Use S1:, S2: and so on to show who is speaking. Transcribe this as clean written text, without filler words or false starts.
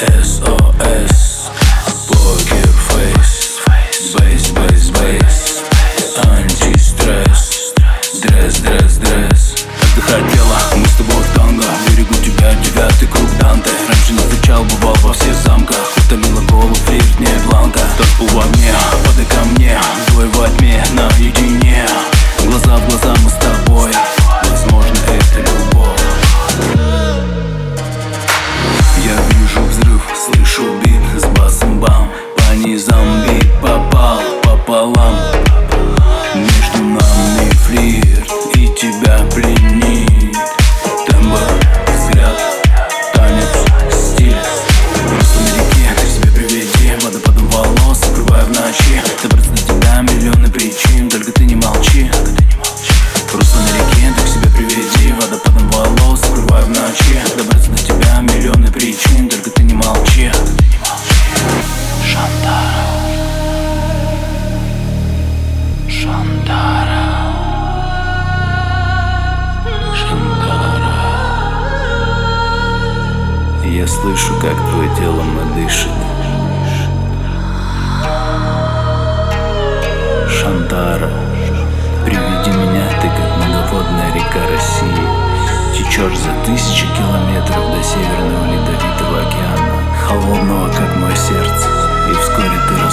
S1: SOS, покерфейс, бейс, бейс, бейс, антистресс, дресс, дресс, дресс. Как ты хотела, мы с тобой в танго, берегу тебя, девятый круг Данте. Раньше не встречал, бывал во всех замках, утомила голову флирт, не бланка. Толпу в огне, подай ко мне, двое во тьме, наедине. Глаза в глаза мы с тобой, возможно это любовь. Я вижу взрыв, слышу бит с басом бам. По низам бит попал пополам. Между нами флирт и тебя пленит. Тембр, взгляд, танец, стиль. Просто на реке, ты себе приведи. Водопадом волос, укрывая в ночи. Добраться до тебя миллионы причин, только ты не молчи. Просто на реке, ты к себе приведи. Водопадом волос, укрывая в ночи. Добраться до тебя миллионы причин, только ты не молчи. Шантара, Шантара, Шантара. Я слышу, как твое тело дышит. Шантара, приведи меня, ты как многоводная река России. Течешь за тысячи километров до Северного Ледовитого океана, холодного, как мое сердце. И вскоре ты